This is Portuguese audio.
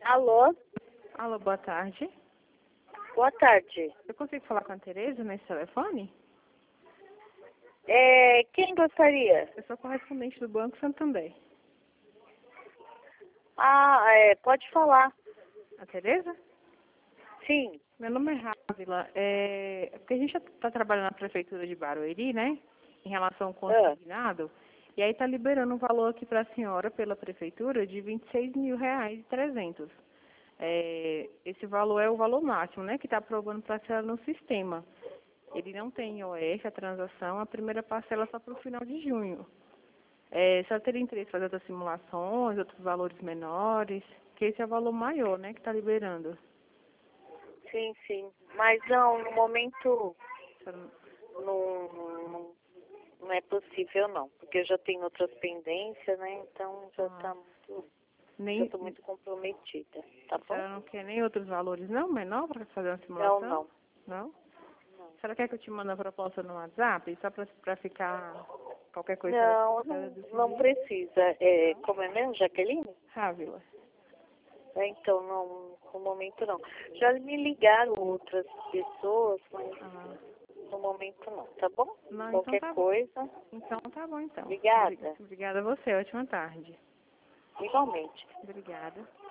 Alô? Alô, boa tarde. Boa tarde. Eu consigo falar com a Tereza nesse telefone? Quem gostaria? Eu sou correspondente do Banco Santander. Pode falar. A Tereza? Sim. Meu nome é Rávila. Porque a gente está trabalhando na Prefeitura de Barueri, né? Em relação ao consignado. E aí está liberando um valor aqui para a senhora, pela Prefeitura, de R$ 26.300. Esse valor é o valor máximo, né? Que está aprovando para a senhora no sistema. Ele não tem IOF, a transação, a primeira parcela só para o final de junho. A senhora teria interesse em fazer outras simulações, outros valores menores? Que esse é o valor maior, né? Que está liberando. Sim, sim. Mas não, no momento A senhora não é possível não. Porque eu já tenho outras pendências, né? Então já nem, estou muito comprometida. Tá a bom? senhora não quer nem outros valores, não? Menor para fazer uma Não, simulação? não. Não? A senhora quer que eu te mande a proposta no WhatsApp? Só para ficar qualquer coisa? Não precisa. Como é mesmo, Jaqueline? Rávila. Então, não, no momento não. Já me ligaram outras pessoas, mas no momento não, tá bom? Não, Qualquer então tá coisa. Então tá bom, então. Obrigada. Obrigada a você. Ótima tarde. Igualmente. Obrigada.